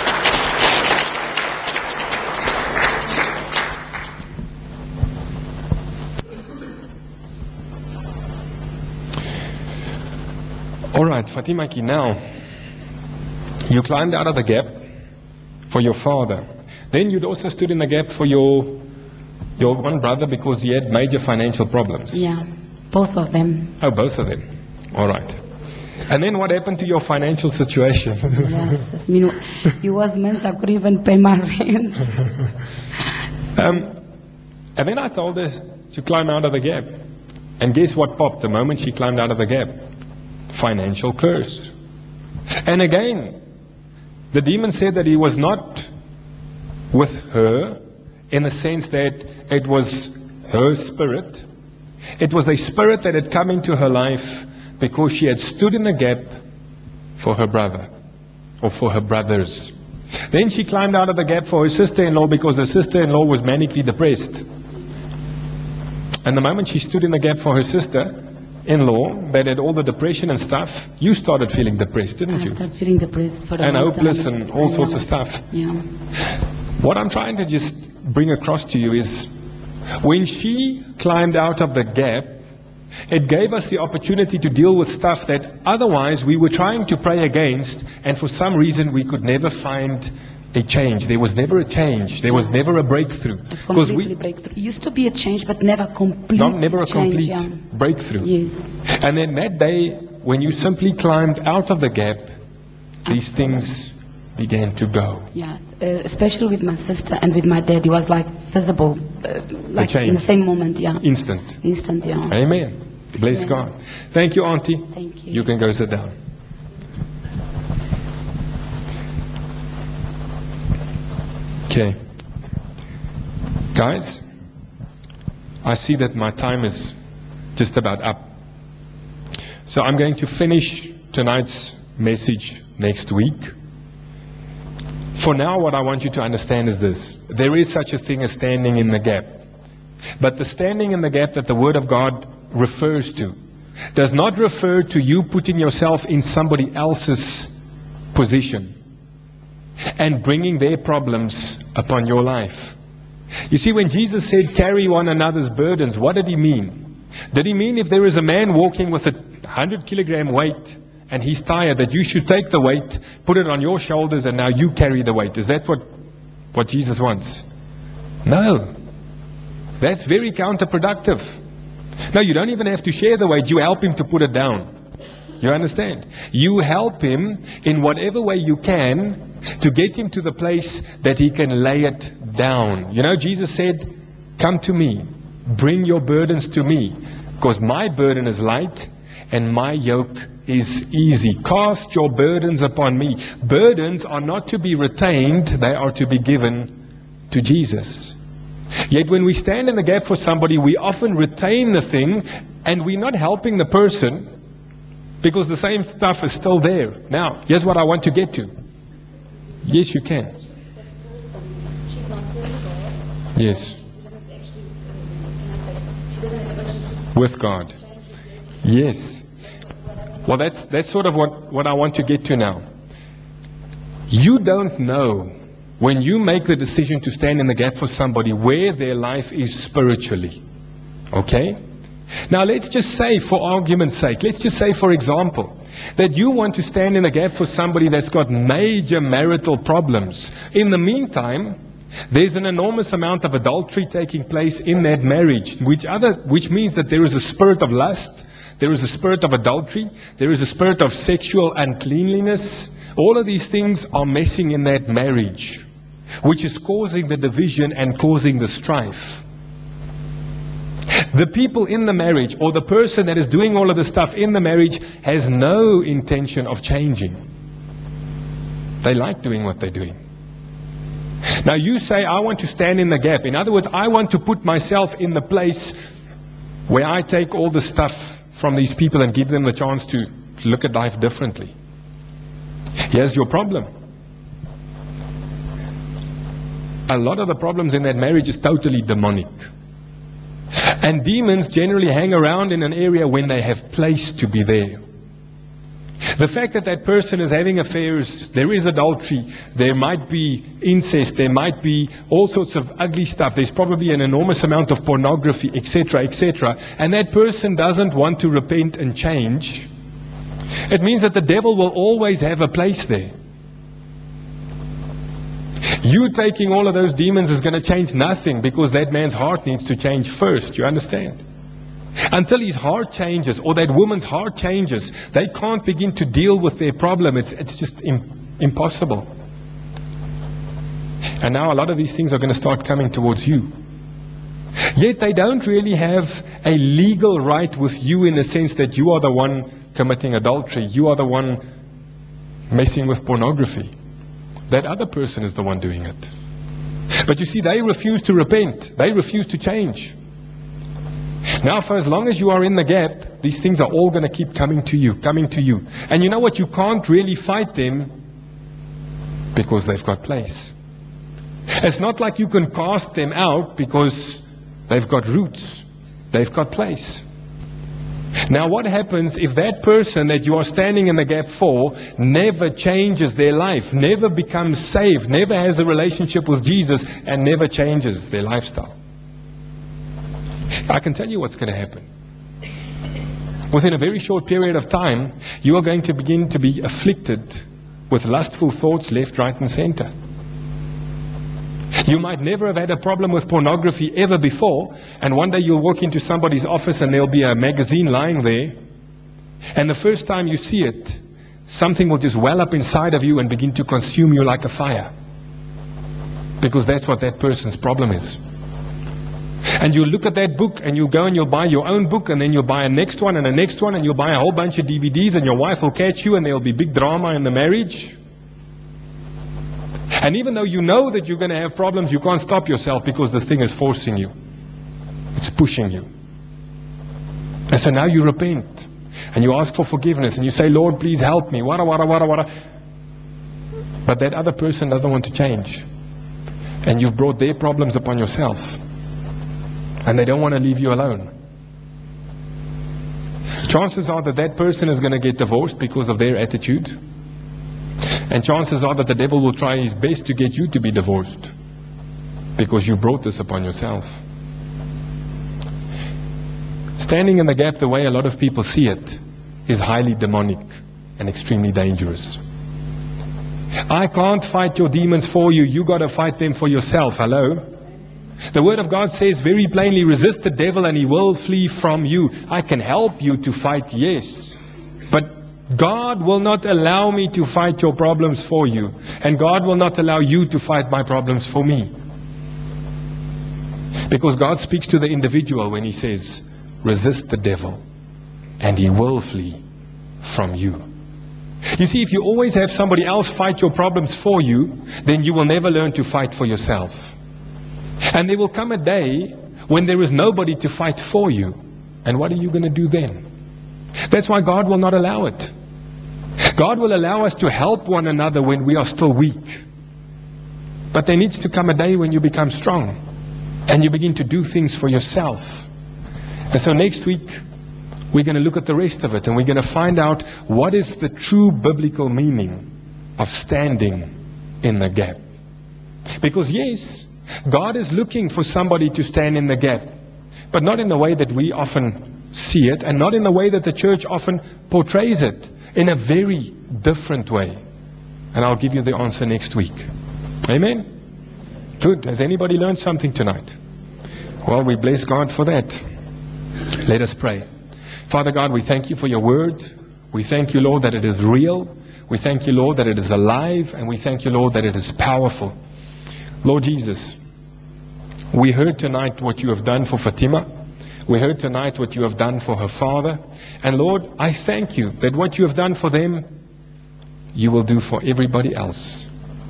All right, Fatima Ki, now you climbed out of the gap for your father. Then you'd also stood in the gap for your your one brother because he had major financial problems. Yeah, both of them. Oh, both of them. All right. And then what happened to your financial situation? Yes, I mean, it was months I couldn't even pay my rent. um, and then I told her to climb out of the gap. And guess what popped the moment she climbed out of the gap? Financial curse. And again, the demon said that he was not with her in the sense that it was her spirit. It was a spirit that had come into her life because she had stood in the gap for her brother or for her brothers. Then she climbed out of the gap for her sister-in-law because her sister-in-law was manically depressed. And the moment she stood in the gap for her sister-in-law that had all the depression and stuff, you started feeling depressed, didn't I you? started feeling depressed for a And long hopeless time. and all I sorts know. of stuff. Yeah. What I'm trying to just bring across to you is when she climbed out of the gap, it gave us the opportunity to deal with stuff that otherwise we were trying to pray against, and for some reason we could never find a change. There was never a change. There was never a breakthrough. A Because completely we, breakthrough. It used to be a change, but never complete not never a change. complete Yeah. breakthrough. Yes. And then that day, when you simply climbed out of the gap, these things began to go. Yeah, uh, especially with my sister and with my dad, it was like visible, uh, like in change. the same moment. Yeah, Instant. instant. Yeah. Amen. Bless Amen. God. Thank you, Auntie. Thank you. You can go sit down. Okay. Guys, I see that my time is just about up. So I'm going to finish tonight's message next week. For now, what I want you to understand is this. There is such a thing as standing in the gap. But the standing in the gap that the Word of God refers to does not refer to you putting yourself in somebody else's position and bringing their problems upon your life. You see, when Jesus said, carry one another's burdens, what did he mean? Did he mean if there is a man walking with a one hundred kilogram weight and he's tired, that you should take the weight, put it on your shoulders, and now you carry the weight? Is that what, what Jesus wants? No. That's very counterproductive. No, you don't even have to share the weight. You help him to put it down. You understand? You help him in whatever way you can to get him to the place that he can lay it down. You know, Jesus said, come to me, bring your burdens to me, because my burden is light and my yoke is easy. Cast your burdens upon me. Burdens are not to be retained, they are to be given to Jesus. Yet when we stand in the gap for somebody, we often retain the thing and we're not helping the person because the same stuff is still there. Now, here's what I want to get to. Yes, you can. Yes. With God. Yes. Well, that's that's sort of what, what I want to get to now. You don't know, when you make the decision to stand in the gap for somebody, where their life is spiritually. Okay? Now let's just say, for argument's sake, let's just say, for example, that you want to stand in the gap for somebody that's got major marital problems. In the meantime, there's an enormous amount of adultery taking place in that marriage, which other, which means that there is a spirit of lust, there is a spirit of adultery, there is a spirit of sexual uncleanliness. All of these things are messing in that marriage, which is causing the division and causing the strife. The people in the marriage, or the person that is doing all of the stuff in the marriage, has no intention of changing. They like doing what they're doing. Now you say, I want to stand in the gap. In other words, I want to put myself in the place where I take all the stuff from these people and give them the chance to look at life differently. Here's your problem. A lot of the problems in that marriage is totally demonic. And demons generally hang around in an area when they have place to be there. The fact that that person is having affairs, there is adultery, there might be incest, there might be all sorts of ugly stuff, there's probably an enormous amount of pornography, et cetera, et cetera, and that person doesn't want to repent and change, it means that the devil will always have a place there. You taking all of those demons is going to change nothing, because that man's heart needs to change first, you understand? Until his heart changes, or that woman's heart changes, they can't begin to deal with their problem. It's, it's just im- impossible. And now a lot of these things are going to start coming towards you. Yet they don't really have a legal right with you, in the sense that you are the one committing adultery, you are the one messing with pornography. That other person is the one doing it. But you see, they refuse to repent. They refuse to change. Now, for as long as you are in the gap, these things are all going to keep coming to you, coming to you. And you know what? You can't really fight them because they've got place. It's not like you can cast them out because they've got roots. They've got place. Now, what happens if that person that you are standing in the gap for never changes their life, never becomes saved, never has a relationship with Jesus, and never changes their lifestyle? I can tell you what's going to happen. Within a very short period of time, you are going to begin to be afflicted with lustful thoughts left, right, and center. You might never have had a problem with pornography ever before, and one day you'll walk into somebody's office and there'll be a magazine lying there, and the first time you see it, something will just well up inside of you and begin to consume you like a fire. Because that's what that person's problem is. And you look at that book and you go and you'll buy your own book, and then you'll buy a next one and a next one, and you'll buy a whole bunch of D V Ds, and your wife will catch you and there'll be big drama in the marriage. And even though you know that you're going to have problems, you can't stop yourself because this thing is forcing you. It's pushing you. And so now you repent and you ask for forgiveness and you say, Lord, please help me. Wada, wada, wada, wada. But that other person doesn't want to change. And you've brought their problems upon yourself. And they don't want to leave you alone. Chances are that that person is going to get divorced because of their attitude. And chances are that the devil will try his best to get you to be divorced because you brought this upon yourself. Standing in the gap the way a lot of people see it is highly demonic and extremely dangerous. I can't fight your demons for you. You got to fight them for yourself. Hello? The Word of God says very plainly, resist the devil and he will flee from you. I can help you to fight, yes. But God will not allow me to fight your problems for you. And God will not allow you to fight my problems for me. Because God speaks to the individual when He says, resist the devil and he will flee from you. You see, if you always have somebody else fight your problems for you, then you will never learn to fight for yourself. And there will come a day when there is nobody to fight for you. And what are you going to do then? That's why God will not allow it. God will allow us to help one another when we are still weak. But there needs to come a day when you become strong and you begin to do things for yourself. And so next week, we're going to look at the rest of it and we're going to find out what is the true biblical meaning of standing in the gap. Because yes, God is looking for somebody to stand in the gap, but not in the way that we often see it and not in the way that the church often portrays it, in a very different way. And I'll give you the answer next week. Amen? Good. Has anybody learned something tonight? Well, we bless God for that. Let us pray. Father God, we thank you for your word. We thank you, Lord, that it is real. We thank you, Lord, that it is alive. And we thank you, Lord, that it is powerful. Lord Jesus, we heard tonight what you have done for Fatima. We heard tonight what you have done for her father. And Lord, I thank you that what you have done for them, you will do for everybody else.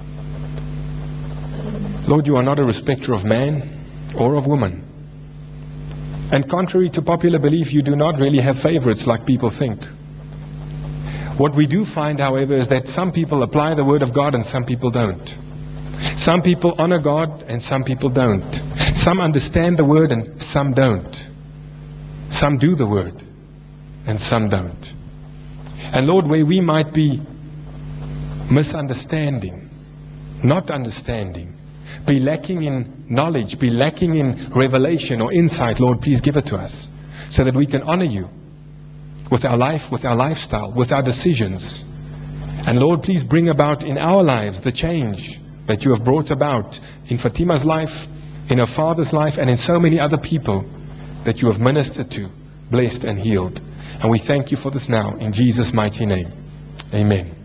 Lord, you are not a respecter of man or of woman. And contrary to popular belief, you do not really have favorites like people think. What we do find, however, is that some people apply the word of God and some people don't. Some people honor God and some people don't. Some understand the word and some don't. Some do the word and some don't. And Lord, where we might be misunderstanding, not understanding, be lacking in knowledge, be lacking in revelation or insight, Lord, please give it to us so that we can honor you with our life, with our lifestyle, with our decisions. And Lord, please bring about in our lives the change that you have brought about in Fatima's life, in her father's life, and in so many other people that you have ministered to, blessed and healed. And we thank you for this now in Jesus' mighty name. Amen.